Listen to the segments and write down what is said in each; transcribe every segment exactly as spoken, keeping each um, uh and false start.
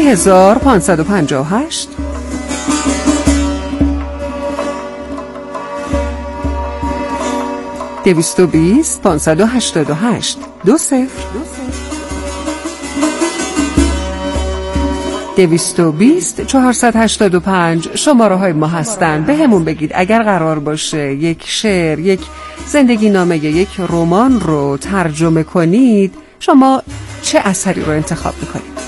هزار پانصد و پنجاه و هشت دویست و بیست پانصد و هشتاد و هشت دو صفر دویست و بیست چهارصد و هشتاد و پنج شماره های ما هستن. به همون بگید اگر قرار باشه یک شعر، یک زندگی نامه، یک رمان رو ترجمه کنید، شما چه اثری رو انتخاب میکنید؟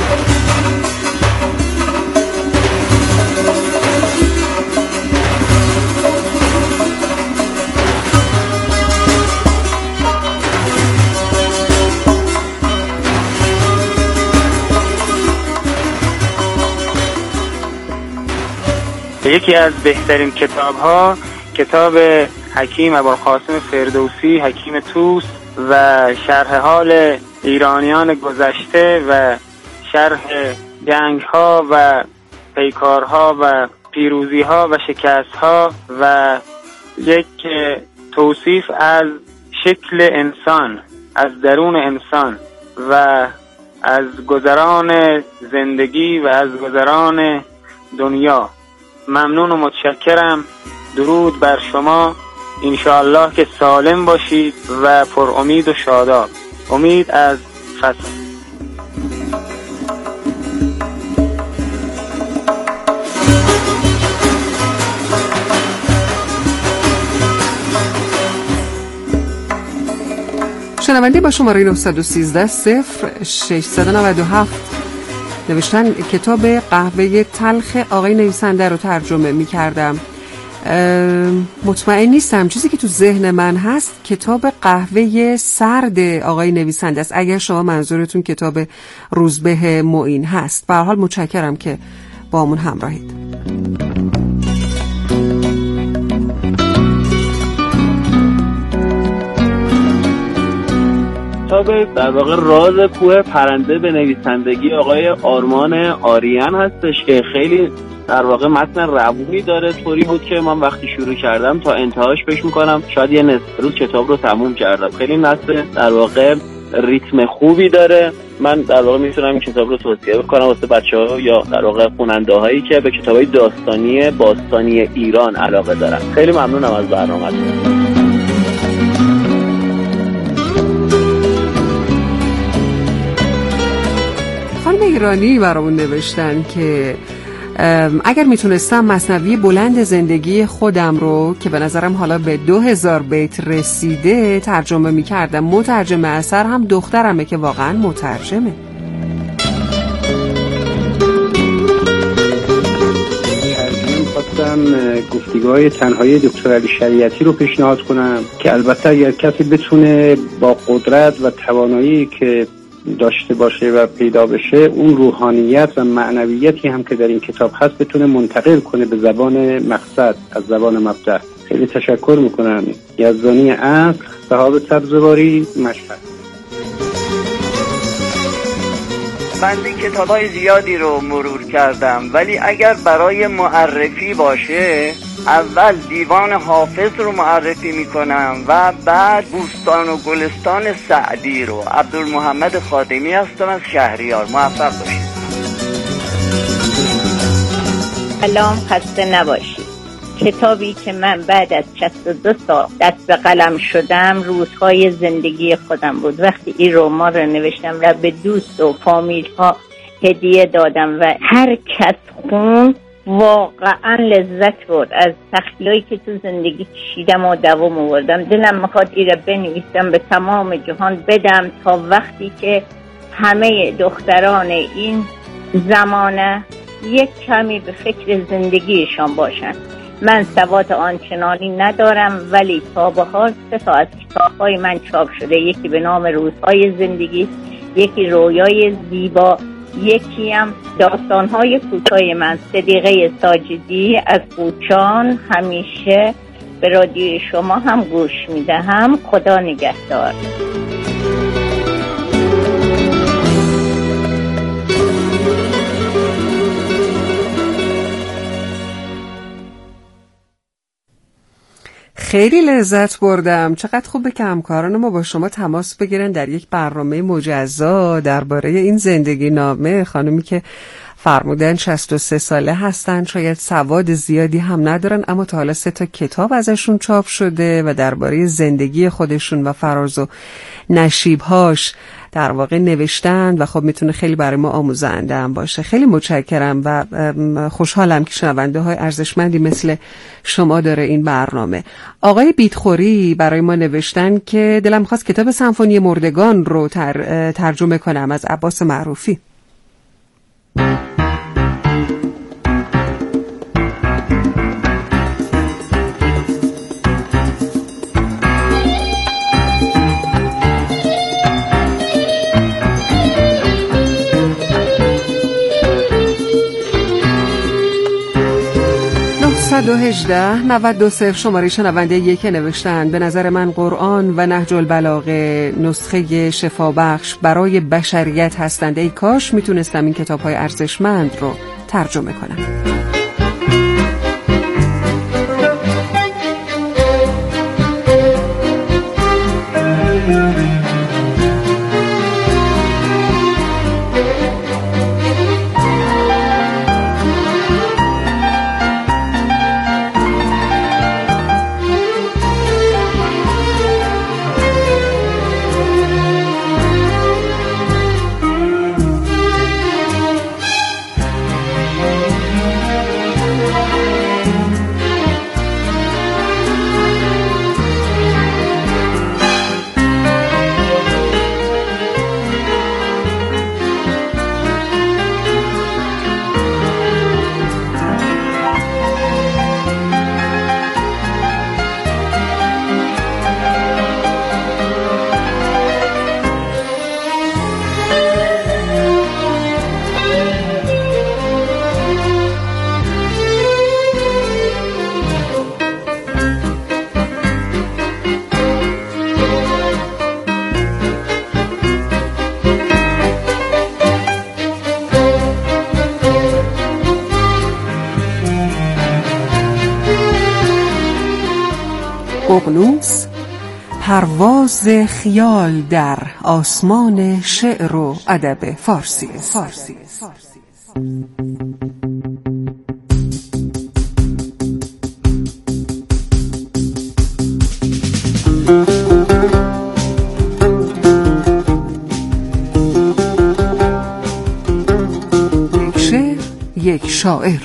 یکی از بهترین کتاب ها کتاب حکیم ابوالقاسم فردوسی، حکیم توس، و شرح حال ایرانیان گذشته و شرح جنگ ها و پیکارها و پیروزی ها و شکست ها و یک توصیف از شکل انسان، از درون انسان و از گذران زندگی و از گذران دنیا. ممنون و متشکرم. درود بر شما. انشاءالله که سالم باشید و پر امید و شاداب. امید از فصل. شنونده با شماره نه یک سه صفر شش نه هفت نوشتن کتاب قهوه تلخ آقای نویسنده رو ترجمه می کردم. مطمئن نیستم، چیزی که تو ذهن من هست کتاب قهوه سرد آقای نویسنده است، اگر شما منظورتون کتاب روزبه معین هست. به هر حال متشکرم که با همون همراهید. کتاب در واقع راز کوه پرنده به نویسندگی آقای آرمان آریان هستش که خیلی در واقع متن روونی داره. طوری بود که من وقتی شروع کردم تا انتهاش فکر می‌کنم شاید یه نصف روز کتاب رو تموم کردم. خیلی متن در واقع ریتم خوبی داره. من در واقع میتونم این کتاب رو توصیه بکنم واسه بچه‌ها یا در واقع خواننده‌هایی که به کتاب‌های داستانی باستانی ایران علاقه دارن. خیلی ممنونم از برنامه‌تون. ایرانی برامون نوشتن که اگر میتونستم مثنوی بلند زندگی خودم رو که به نظرم حالا به دو هزار بیت رسیده ترجمه میکردم. مترجم اثر هم دخترمه که واقعا مترجمه. خواستم گفتگوهای تنهایی دکتر علی شریعتی رو پیشنهاد کنم که البته اگر کسی بتونه با قدرت و توانایی که داشته باشه و پیدا بشه اون روحانیت و معنویتی هم که در این کتاب هست بتونه منتقل کنه به زبان مقصد از زبان مبدأ. خیلی تشکر میکنم. یزدانی اصل، صحاب سبزواری، مشهد. من کتاب‌های زیادی رو مرور کردم، ولی اگر برای معرفی باشه اول دیوان حافظ رو معرفی میکنم و بعد بوستان و گلستان سعدی رو. عبدالمحمد خادمی هستم از شهریار. موفق باشید. سلام، خسته نباشید. کتابی که من بعد از شصت و دو سال دست به قلم شدم روزهای زندگی خودم بود. وقتی این رمان رو نوشتم و به دوست و فامیل ها هدیه دادم و هر کس خون واقعا لذت برد از تخیلی که تو زندگی کشیدم و دوام آوردم. دلم میخواد این رو بنویسم به تمام جهان بدم تا وقتی که همه دختران این زمانه یک کمی به فکر زندگیشان باشن. من سواد آنچنانی ندارم ولی تا به حال سه تا از کتاب‌های من چاپ شده. یکی به نام روزهای زندگی، یکی رویای زیبا، یکی هم داستان‌های کوتاه من. صدیقه ساجدی از کوچان. همیشه به رادیو شما هم گوش میدهم. خدا نگهدار. خیلی لذت بردم. چقدر خوبه که همکاران ما با شما تماس بگیرن در یک برنامه مجزا درباره این زندگی نامه. خانمی که فرمودن شصت و سه ساله هستن، شاید سواد زیادی هم ندارن، اما تا حالا سه تا کتاب ازشون چاپ شده و درباره زندگی خودشون و فراز و نشیبهاش در واقع نوشتن و خب میتونه خیلی برای ما آموزنده هم باشه. خیلی متشکرم و خوشحالم که شنونده های ارزشمندی مثل شما داره این برنامه. آقای بیتخوری برای ما نوشتن که دلم می‌خواست کتاب سمفونی مردگان رو تر، ترجمه کنم از عباس معروفی. نهصد و هجده نود و صفر شماره شنونده یک نوشتن به نظر من قرآن و نهج البلاغه نسخه شفابخش برای بشریت هستند. ای کاش میتونستم این کتاب‌های ارزشمند رو ترجمه کنم. ققنوس، پرواز خیال در آسمان شعر و ادب فارسی. فارسی. یک شعر، یک شاعر.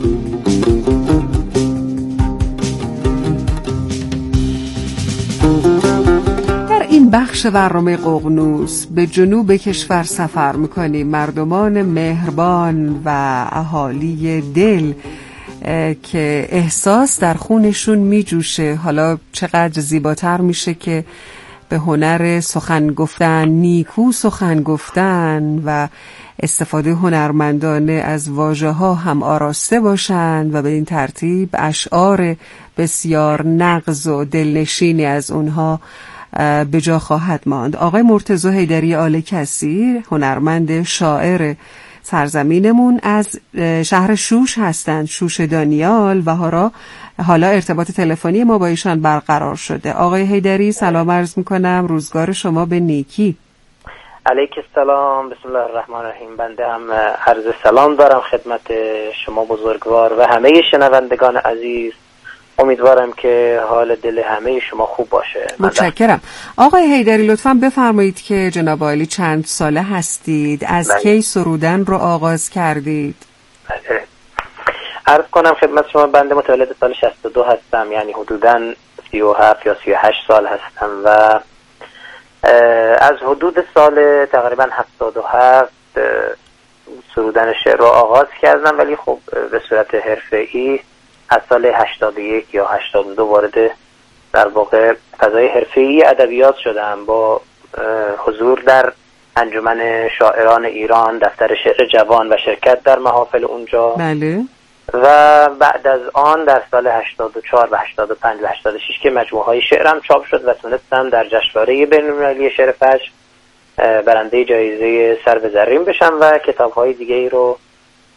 بخش برنامه ققنوس به جنوب کشور سفر میکنیم. مردمان مهربان و اهالی دل که احساس در خونشون میجوشه. حالا چقدر زیباتر میشه که به هنر سخن گفتن، نیکو سخن گفتن و استفاده هنرمندانه از واژه ها هم آراسته باشند و به این ترتیب اشعار بسیار نغز و دلنشینی از اونها به جا خواهد ماند. آقای مرتضی حیدری آل کثیر، هنرمند شاعر سرزمینمون، از شهر شوش هستند، شوش دانیال، و حالا حالا ارتباط تلفنی ما با ایشان برقرار شده. آقای حیدری سلام عرض میکنم، روزگار شما به نیکی. علیک السلام، بسم الله الرحمن الرحیم. بنده هم عرض سلام دارم خدمت شما بزرگوار و همه شنوندگان عزیز. امیدوارم که حال دل همه شما خوب باشه. متشکرم. آقای حیدری لطفاً بفرمایید که جناب عالی چند ساله هستید؟ از بله. کی سرودن رو آغاز کردید؟ بله. عرض کنم خدمت شما بنده متولد سال شصت و دو هستم، یعنی حدوداً سی و هفت یا سی و هشت سال هستم و از حدود سال تقریباً هفتاد و هفت سرودن شعر رو آغاز کردم، ولی خب به صورت حرفه‌ای از سال هشتاد و یک یا هشتاد و دو وارد در واقع فضای حرفه‌ای ادبیات شدم با حضور در انجمن شاعران ایران، دفتر شعر جوان و شرکت در محافل اونجا. بله. و بعد از آن در سال هشتاد و چهار و هشتاد و پنج و هشتاد و شش که مجموعه‌های شعرم چاپ شد و تونستم در جشنواره بین‌المللی شعر فجر برنده جایزه سرو زرین بشم و کتاب‌های دیگه‌ای رو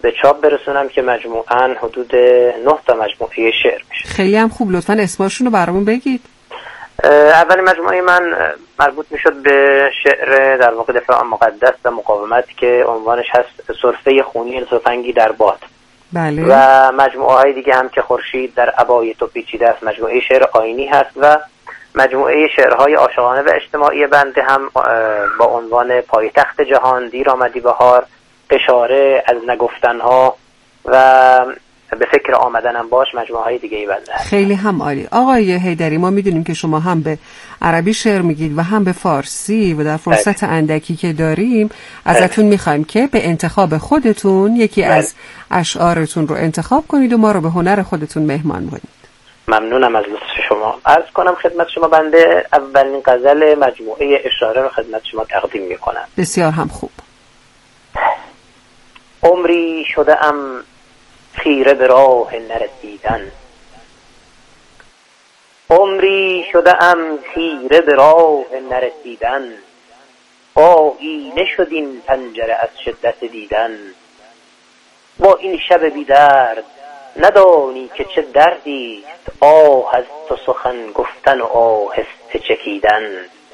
به چاپ برسونم که مجموعاً حدود نه تا مجموعه شعر میشه. خیلی هم خوب، لطفاً اسمشون رو برامون بگید. اولی مجموعه من مربوط میشد به شعر در واقع دفاع مقدس و مقاومت که عنوانش هست سرفه خونی سفنگی در باد. بله. و مجموعه های دیگه هم که خورشید در ابای تو پیچیده است، مجموعه شعر آیینی هست و مجموعه شعرهای عاشقانه و اجتماعی بنده هم با عنوان پایتخت جهان، دیر آمدی بهار، اشاره، از نگفتنها و به فکر آمدنم باش، مجموعه های دیگه ای بنده هست. خیلی هم عالی. آقای حیدری، ما میدونیم که شما هم به عربی شعر میگید و هم به فارسی و در فرصت اندکی که داریم ازتون میخوایم که به انتخاب خودتون یکی بله. از اشعارتون رو انتخاب کنید و ما رو به هنر خودتون مهمان کنید. ممنونم از لطف شما. عرض کنم خدمت شما بنده اولین غزل مجموعه اشاره رو خدمت شما تقدیم میکنم. بسیار هم خوب. عمری شده ام خیره به راه نرسیدن، عمری شده ام خیره به راه نرسیدن، آیینه شد این پنجره از شدت دیدن. با این شب بی درد ندانی که چه دردیست، آه از تو سخن گفتن و آهسته چکیدن.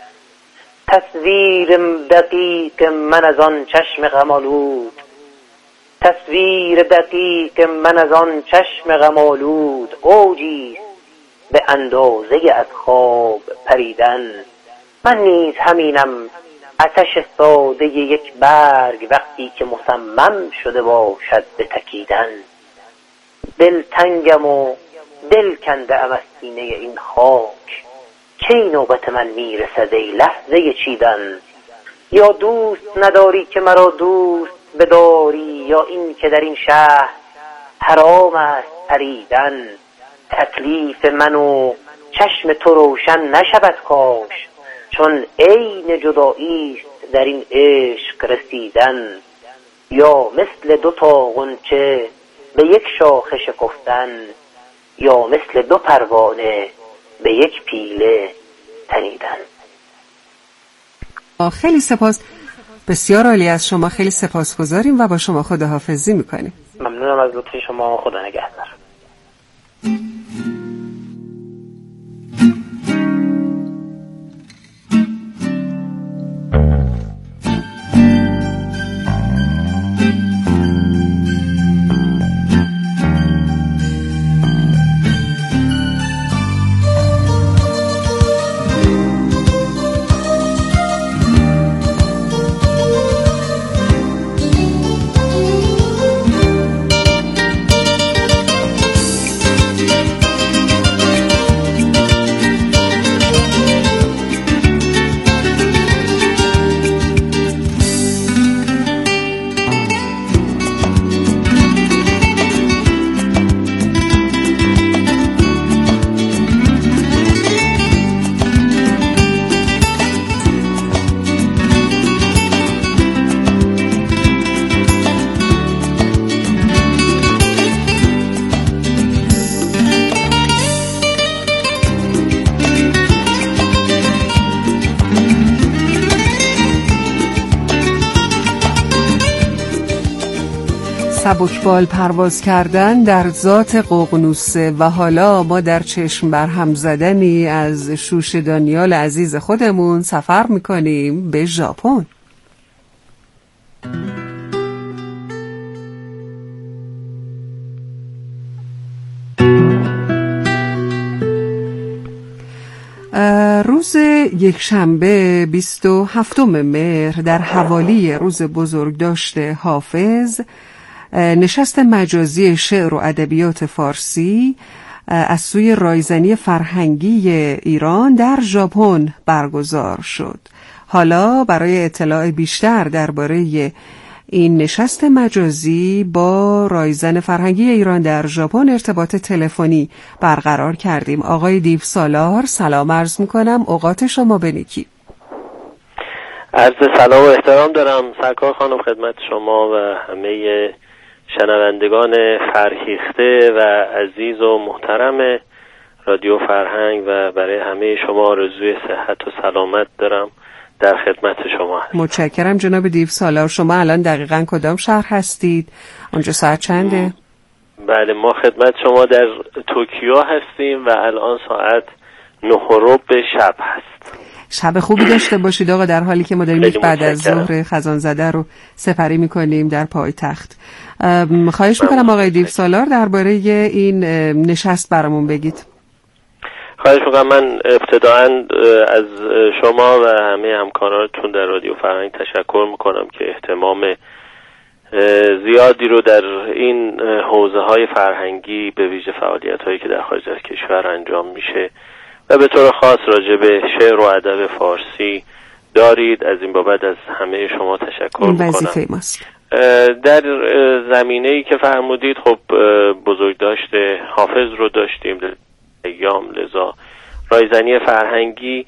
تصویر دقیق من از آن چشم غم آلود، تصویر دقیق من از آن چشم غم آلود، اوجی به اندازه از خواب پریدن. من نیز همینم آتش ساده یک برگ، وقتی که مصمم شده باشد به تکیدن. دل تنگم و دل کنده ام از سینه این خاک، کی نوبت من میرسد ای لحظه چیدن. یا دوست نداری که مرا دوست بداری، یا این که در این شهر حرام است پریدن. تکلیف من و چشم تو روشن نشود کاش، چون عین جدایی است در این عشق رسیدن. یا مثل دو تا غنچه به یک شاخه شکفتن، یا مثل دو پروانه به یک پیله تنیدن. خیلی سپاس، بسیار عالی از شما، خیلی سپاسگزاریم و با شما خداحافظی میکنیم. ممنونم از لطف شما، خدا نگهدار. سبکبال پرواز کردن در ذات ققنوسه و حالا ما در چشم برهم زدنی از شوش دانیال عزیز خودمون سفر میکنیم به ژاپن. روز یکشنبه بیست و هفتم مهر در حوالی روز بزرگداشت حافظ نشست مجازی شعر و ادبیات فارسی از سوی رایزنی فرهنگی ایران در ژاپن برگزار شد. حالا برای اطلاع بیشتر درباره این نشست مجازی با رایزن فرهنگی ایران در ژاپن ارتباط تلفنی برقرار کردیم. آقای دیو سالار، سلام عرض میکنم، اوقات شما بنیکی. عرض سلام و احترام دارم سرکار خانم خدمت شما و همه شنوندگان فرهیخته و عزیز و محترم رادیو فرهنگ و برای همه شما آرزوی صحت و سلامت دارم در خدمت شما هستم. متشکرم جناب دیو سالار. شما الان دقیقاً کدام شهر هستید؟ اونجا ساعت چنده؟ بله ما خدمت شما در توکیو هستیم و الان ساعت نه و ربع شب هست. شب خوبی داشته باشید آقا، در حالی که ما داریم یک بعد از ظهر خزان زده رو سپری میکنیم در پایتخت. خواهش میکنم آقای دیو سالار درباره این نشست برامون بگید. خواهش میکنم. من ابتداعاً از شما و همه همکارانتون در رادیو فرهنگ تشکر میکنم که اهتمام زیادی رو در این حوزه های فرهنگی به ویژه فعالیت هایی که در خارج از کشور انجام میشه و به طور خاص راجع به شعر و ادب فارسی دارید. از این بابت از همه شما تشکر میکنم. وظیفه ماست. در زمینه‌ای که فرمودید خب بزرگداشت حافظ رو داشتیم در ایام، لذا رایزنی فرهنگی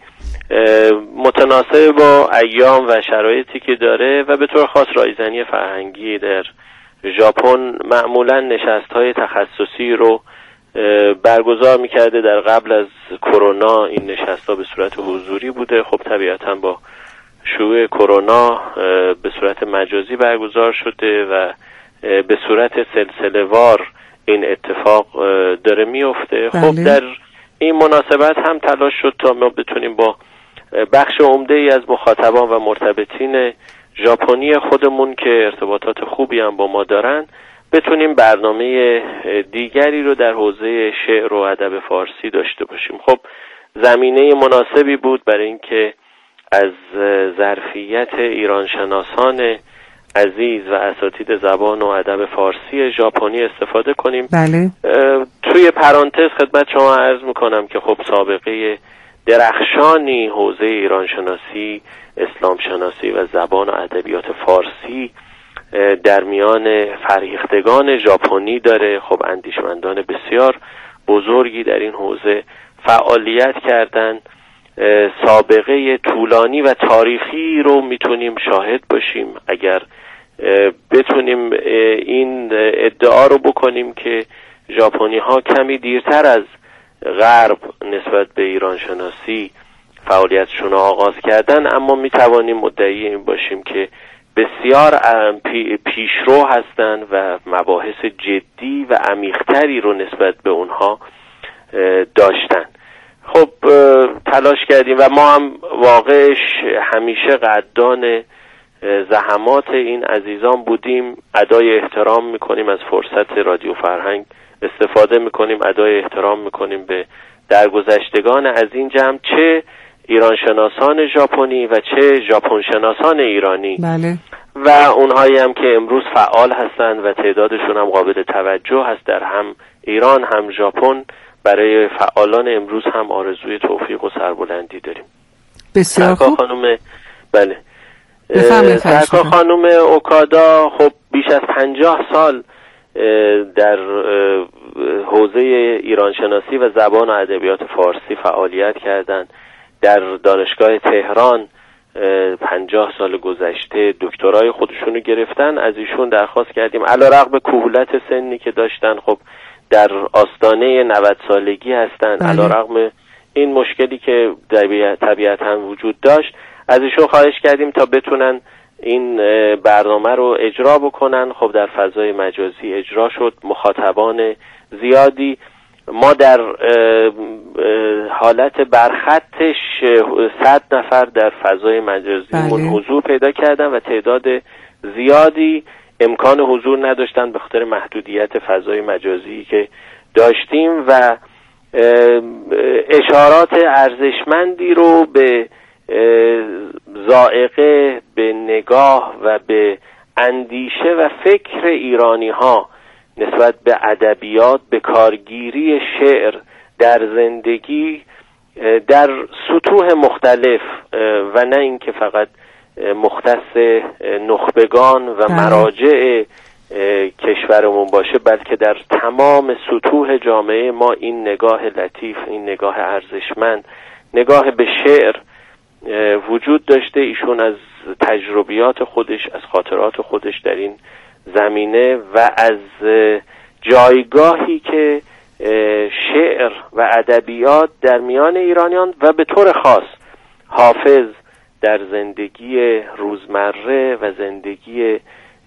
متناسب با ایام و شرایطی که داره و به طور خاص رایزنی فرهنگی در ژاپن معمولا نشست‌های تخصصی رو برگزار می‌کرده. در قبل از کرونا این نشست‌ها به صورت حضوری بوده، خب طبیعتاً با شیوع کرونا به صورت مجازی برگزار شده و به صورت سلسله‌وار این اتفاق داره میفته. بله. خب در این مناسبت هم تلاش شد تا ما بتونیم با بخش عمده ای از مخاطبان و مرتبطین ژاپنی خودمون که ارتباطات خوبی هم با ما دارن بتونیم برنامه دیگری رو در حوزه شعر و ادب فارسی داشته باشیم. خب زمینه مناسبی بود برای اینکه از ظرفیت ایرانشناسان عزیز و اساتید زبان و ادب فارسی ژاپنی استفاده کنیم. بله. توی پرانتز خدمت شما عرض میکنم که خب سابقه درخشانی حوزه ایرانشناسی، اسلام شناسی و زبان و ادبیات فارسی در میان فرهیختگان ژاپنی داره. خب اندیشمندان بسیار بزرگی در این حوزه فعالیت کردن. سابقه طولانی و تاریخی رو میتونیم شاهد باشیم اگر بتونیم این ادعا رو بکنیم که ژاپنی ها کمی دیرتر از غرب نسبت به ایران شناسی فعالیتشون رو آغاز کردن، اما میتوانیم مدعی این باشیم که بسیار پیشرو هستند و مباحث جدی و عمیق‌تری رو نسبت به اونها داشتن. خب تلاش کردیم و ما هم واقعش همیشه قدردان زحمات این عزیزان بودیم. ادای احترام میکنیم، از فرصت رادیو فرهنگ استفاده میکنیم، ادای احترام میکنیم به درگذشتگان از این جمع، چه ایران شناسان ژاپنی و چه ژاپن شناسان ایرانی. بله. و اونهایی هم که امروز فعال هستند و تعدادشون هم قابل توجه هست در هم ایران هم ژاپن. برای فعالان امروز هم آرزوی توفیق و سربلندی داریم. بسیار خوب. خانم بله سرکار خانم اوکادا خب بیش از پنجاه سال در حوزه ایرانشناسی و زبان و ادبیات فارسی فعالیت کردند. در دانشگاه تهران پنجاه سال گذشته دکترای خودشونو گرفتن. از ایشون درخواست کردیم علیرغم کهولت سنی که داشتن، خب در آستانه نود سالگی هستن، علیرغم این مشکلی که طبیعتاً وجود داشت، از ایشون خواهش کردیم تا بتونن این برنامه رو اجرا بکنن. خب در فضای مجازی اجرا شد. مخاطبان زیادی، ما در حالت برخطش صد نفر در فضای مجازی من حضور پیدا کردن و تعداد زیادی امکان حضور نداشتن به خاطر محدودیت فضای مجازی که داشتیم و اشارات ارزشمندی رو به ذائقه، به نگاه و به اندیشه و فکر ایرانی ها نسبت به ادبیات، به کارگیری شعر در زندگی در سطوح مختلف و نه اینکه فقط مختص نخبگان و مراجع کشورمون باشه، بلکه در تمام سطوح جامعه ما این نگاه لطیف، این نگاه ارزشمند، نگاه به شعر وجود داشته. ایشون از تجربیات خودش، از خاطرات خودش در این زمینه و از جایگاهی که شعر و ادبیات در میان ایرانیان و به طور خاص حافظ در زندگی روزمره و زندگی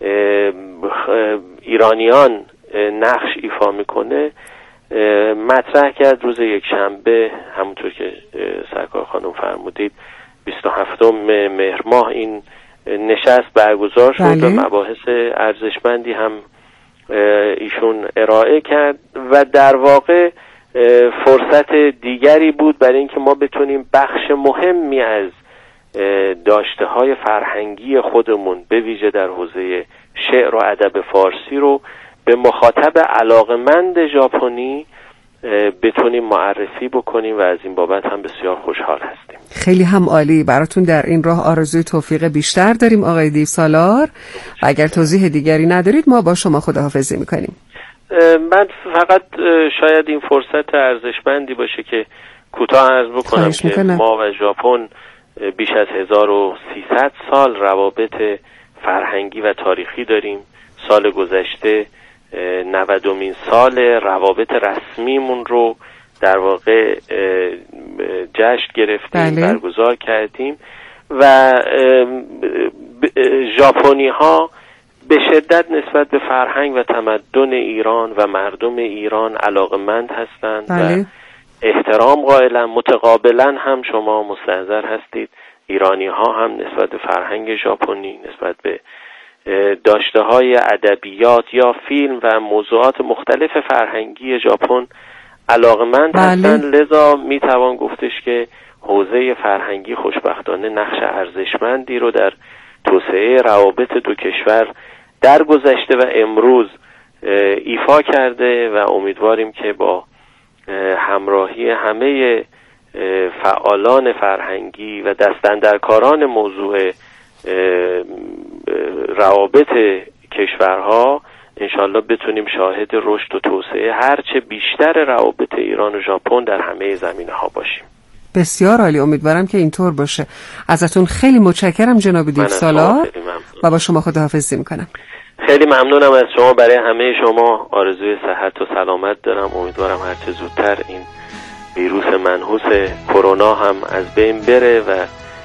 ایرانیان نقش ایفا میکنه مطرح کرد. روز یک شنبه همونطور که سرکار خانم فرمودید بیست و هفتم مهر ماه این نشست برگزار شد و مباحث ارزشمندی هم ایشون ارائه کرد و در واقع فرصت دیگری بود برای اینکه ما بتونیم بخش مهمی از داشته های فرهنگی خودمون به ویژه در حوزه شعر و ادب فارسی رو به مخاطب علاقمند ژاپنی بتونیم معرفی بکنیم و از این بابت هم بسیار خوشحال هستیم. خیلی هم عالی. براتون در این راه آرزوی توفیق بیشتر داریم آقای دیوسالار. اگر توضیح دیگری ندارید ما با شما خداحافظی میکنیم. من فقط شاید این فرصت ارزشمندی باشه که کوتاه عرض بکنم که ما و ژاپن بیش از هزار و سیصد سال روابط فرهنگی و تاریخی داریم. سال گذشته نودمین سال روابط رسمیمون رو در واقع جشن گرفتیم، بله. برگزار کردیم و ژاپنی ها به شدت نسبت به فرهنگ و تمدن ایران و مردم ایران علاقمند هستند، بله. و احترام قائلن. متقابلا هم شما مستحضر هستید ایرانی ها هم نسبت به فرهنگ ژاپنی، نسبت به داشته های ادبیات یا فیلم و موضوعات مختلف فرهنگی ژاپن علاقمند، بله. هستند. لذا میتوان گفتش که حوزه فرهنگی خوشبختانه نقش ارزشمندی رو در توسعه روابط دو کشور در گذشته و امروز ایفا کرده و امیدواریم که با همراهی همه فعالان فرهنگی و دستاندرکاران موضوع روابط کشورها انشالله بتونیم شاهد رشد و توسعه هرچه بیشتر روابط ایران و ژاپن در همه زمینه‌ها باشیم. بسیار عالی. امیدوارم که اینطور باشه. ازتون خیلی متشکرم جناب دیوسالار و با شما خداحافظی میکنم. خیلی ممنونم از شما. برای همه شما آرزوی صحت و سلامت دارم. امیدوارم هرچه زودتر این ویروس منحوس کرونا هم از بین بره و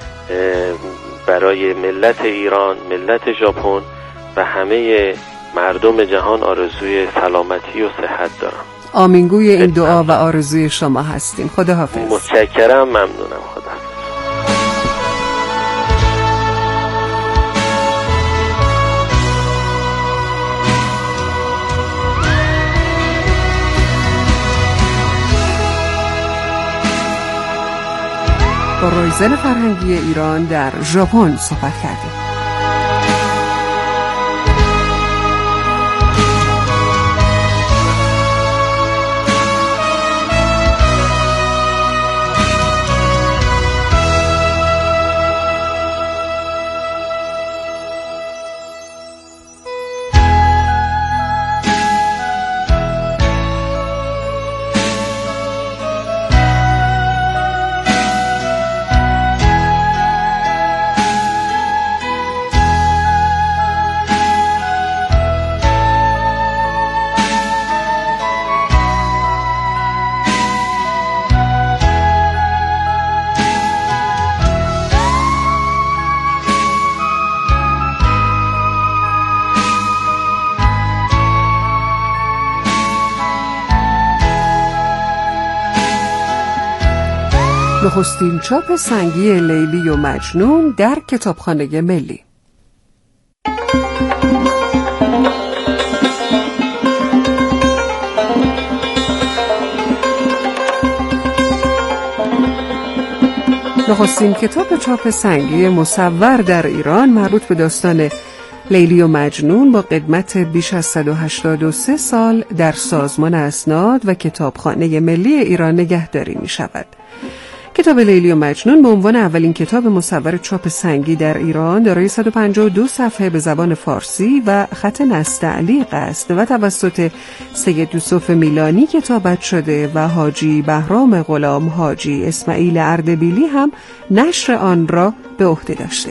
برای ملت ایران، ملت ژاپن و همه مردم جهان آرزوی سلامتی و صحت دارم. آمینگوی این دعا و آرزوی شما هستیم. خداحافظ. متشکرم. ممنونم. خدا. با رایزن فرهنگی ایران در ژاپن صحبت کردیم. نخستین چاپ سنگی لیلی و مجنون در کتابخانه ملی. نخستین کتاب چاپ سنگی مصور در ایران مربوط به داستان لیلی و مجنون با قدمت بیش از صد و هشتاد و سه سال در سازمان اسناد و کتابخانه ملی ایران نگهداری می شود. کتاب لیلی و مجنون به عنوان اولین کتاب مصور چاپ سنگی در ایران دارای صد و پنجاه و دو صفحه به زبان فارسی و خط نستعلیق است و توسط سید یوسف میلانی کتابت شده و حاجی بهرام غلام حاجی اسماعیل اردبیلی هم نشر آن را به عهده داشته.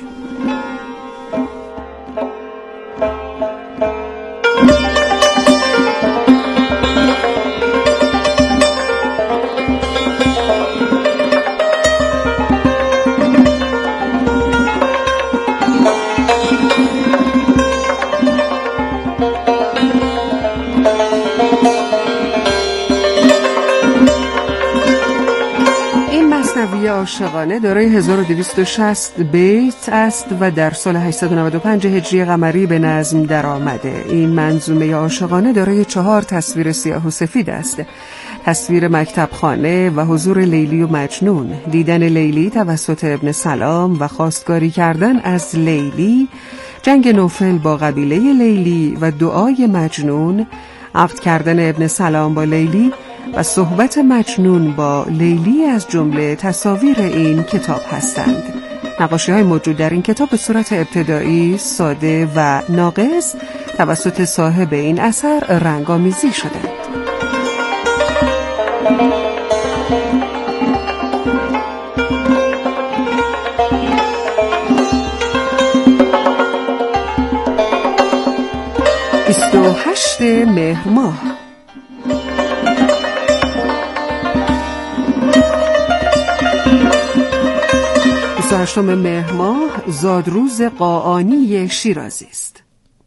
مثنوی عاشقانه دارای هزار و دویست و شصت بیت است و در سال هشتصد و نود و پنج هجری قمری به نظم در آمده. این منظومه عاشقانه دارای چهار تصویر سیاه و سفید است: تصویر مکتب خانه و حضور لیلی و مجنون، دیدن لیلی توسط ابن سلام و خواستگاری کردن از لیلی، جنگ نوفل با قبیله لیلی و دعای مجنون، عقد کردن ابن سلام با لیلی و صحبت مجنون با لیلی از جمله تصاویر این کتاب هستند. نقاشی‌های موجود در این کتاب به صورت ابتدایی، ساده و ناقص توسط صاحب این اثر رنگ‌آمیزی شدند. بیست و هشتم مهر ماه. بیست و هشتم مهر ماه زادروز قاآنی شیرازی است.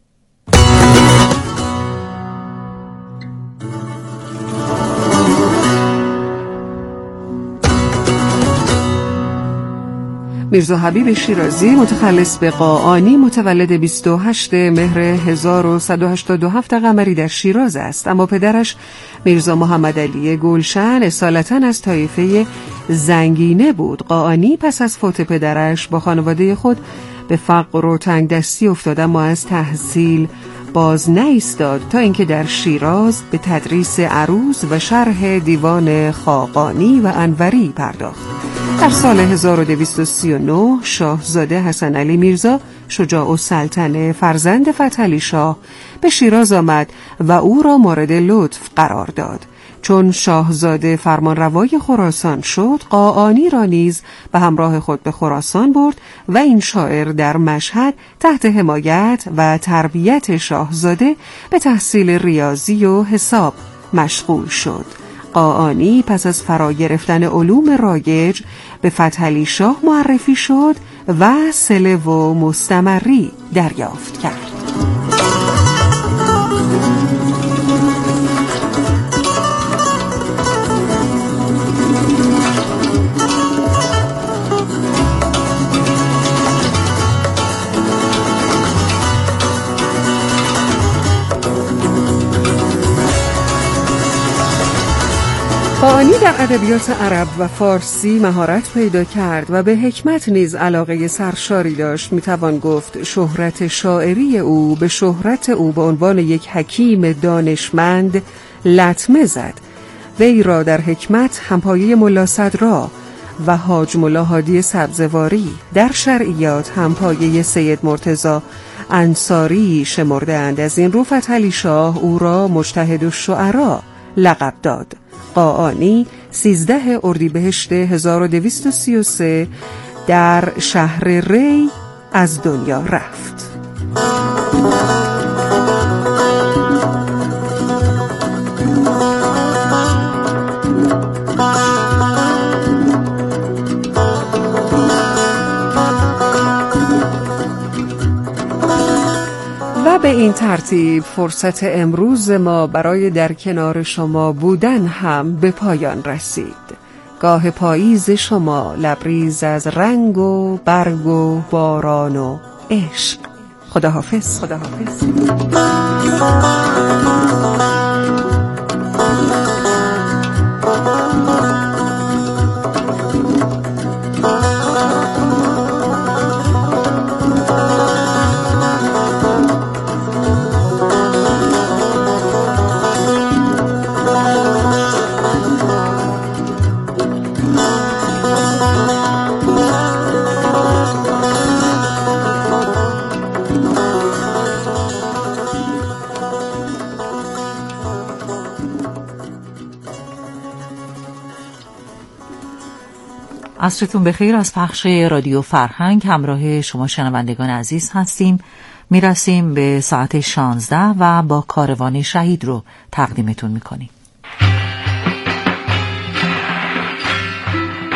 میرزا حبیب شیرازی متخلص به قاآنی متولد بیست و هشتم مهر هزار و صد و هشتاد و هفت قمری در شیراز است، اما پدرش میرزا محمد علی گلشن اصالتاً از طایفه زنگینه بود. قاآنی پس از فوت پدرش با خانواده خود به فقر و تنگ دستی افتاد، اما از تحصیل باز نایستاد تا اینکه در شیراز به تدریس عروض و شرح دیوان خاقانی و انوری پرداخت. در سال هزار و دویست و سی و نه شاهزاده حسن علی میرزا شجاع السلطنه فرزند فتحعلی شاه به شیراز آمد و او را مورد لطف قرار داد. چون شاهزاده فرمانروای خراسان شد، قاآنی را نیز به همراه خود به خراسان برد و این شاعر در مشهد تحت حمایت و تربیت شاهزاده به تحصیل ریاضی و حساب مشغول شد. قاآنی پس از فرا گرفتن علوم رایج به فتحعلی شاه معرفی شد و صله و مستمری دریافت کرد. قاآنی در ادبیات عرب و فارسی مهارت پیدا کرد و به حکمت نیز علاقه سرشاری داشت. میتوان گفت شهرت شاعری او به شهرت او به عنوان یک حکیم دانشمند لطمه زد. وی را در حکمت همپایه ملا صدرا و حاج ملا هادی سبزواری، در شرعیات همپایه سید مرتضی انصاری شمرده‌اند. از این رو فتحعلی شاه او را مجتهد الشعرا لقب داد. قاآنی سیزده اردیبهشت هزار و دویست و سی و سه در شهر ری از دنیا رفت. و به این ترتیب فرصت امروز ما برای در کنار شما بودن هم به پایان رسید. گاه پاییز شما لبریز از رنگ و برگ و باران و عشق. خداحافظ. خداحافظ. عصرتون بخیر. از پخش رادیو فرهنگ همراه شما شنوندگان عزیز هستیم. میرسیم به ساعت شانزده و با کاروان شهید رو تقدیمتون میکنیم.